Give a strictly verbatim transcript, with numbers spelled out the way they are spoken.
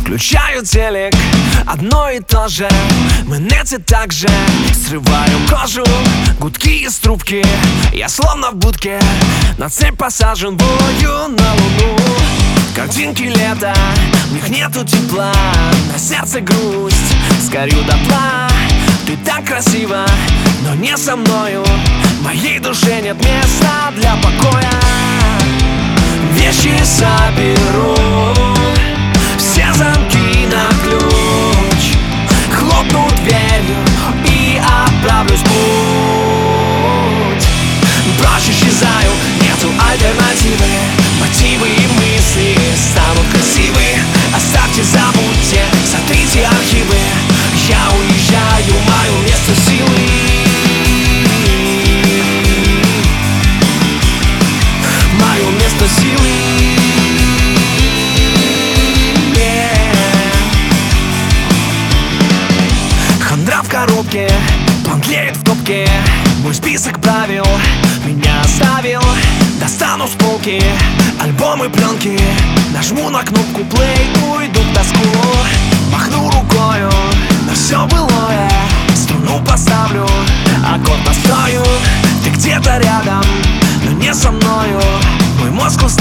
Включаю телек, одно и то же. В инете также срываю кожу, гудки из трубки. Я словно в будке, на цепь посажен, бою на луну. Картинки лета, в них нету тепла, на сердце грусть, сгорю дотла. Ты так красива, но не со мною, в моей душе нет места для покоя. Вещи соберу, все замки на ключ, хлопну дверью и отправлюсь в путь. Прочь исчезаю, нету альтернативы, мотивы и мысли станут красивы. Оставьте, забудьте, сотрите архивы. Я уезжаю, мое место силы. Мое место силы. Хандра в коробке, план тлеет в топке. Мой список правил меня оставил. Достану с полки альбомы, пленки, нажму на кнопку плей, уйду в тоску. Махну рукою на все былое, струну поставлю, аккорд построю. Ты где-то рядом, но не со мною. Мой мозг устал.